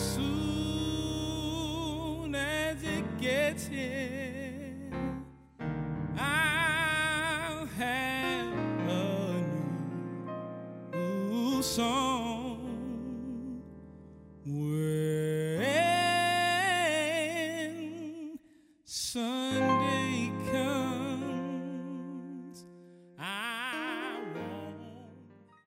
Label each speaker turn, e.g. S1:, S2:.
S1: soon as it gets here, I'll have a new song. When sun